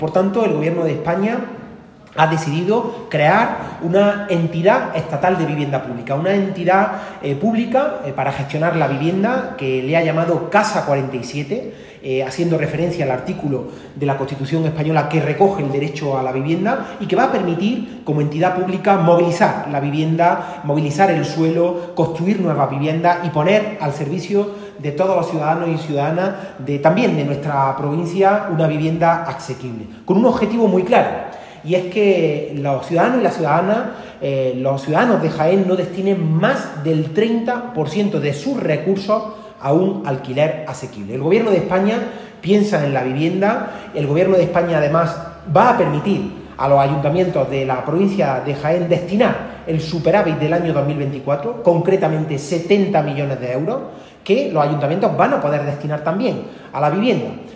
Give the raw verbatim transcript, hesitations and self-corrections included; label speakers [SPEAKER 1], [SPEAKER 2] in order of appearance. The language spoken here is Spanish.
[SPEAKER 1] Por tanto, el Gobierno de España ha decidido crear una entidad estatal de vivienda pública, una entidad eh, pública eh, para gestionar la vivienda que le ha llamado Casa cuarenta y siete, eh, haciendo referencia al artículo de la Constitución española que recoge el derecho a la vivienda y que va a permitir, como entidad pública, movilizar la vivienda, movilizar el suelo, construir nuevas viviendas y poner al servicio de todos los ciudadanos y ciudadanas, de, también de nuestra provincia, una vivienda asequible, con un objetivo muy claro. Y es que los ciudadanos y las ciudadanas, eh, los ciudadanos de Jaén no destinen más del treinta por ciento de sus recursos a un alquiler asequible. El Gobierno de España piensa en la vivienda, el Gobierno de España además va a permitir a los ayuntamientos de la provincia de Jaén destinar el superávit del año dos mil veinticuatro, concretamente setenta millones de euros, que los ayuntamientos van a poder destinar también a la vivienda.